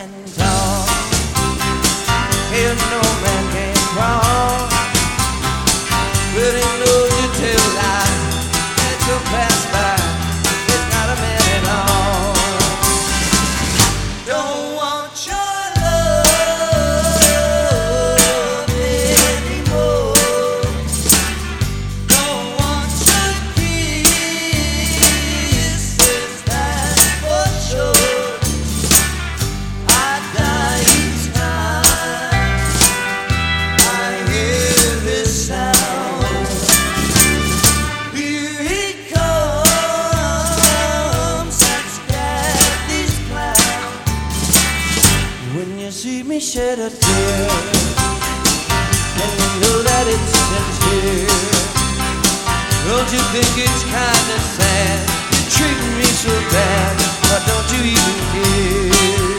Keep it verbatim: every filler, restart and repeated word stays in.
standing tall. Here no man can crawl, but he knows you tell a lie, and you'll pass by. It's not a man at all. Don't want your love anymore. Don't want your kisses, that's for sure. I die each time I hear this sound. Here he comes, and scared these clowns. When you see me shed a tear, and you know that it's sincere, don't you think it's kinda sad? You're treating me so bad, but don't you even care?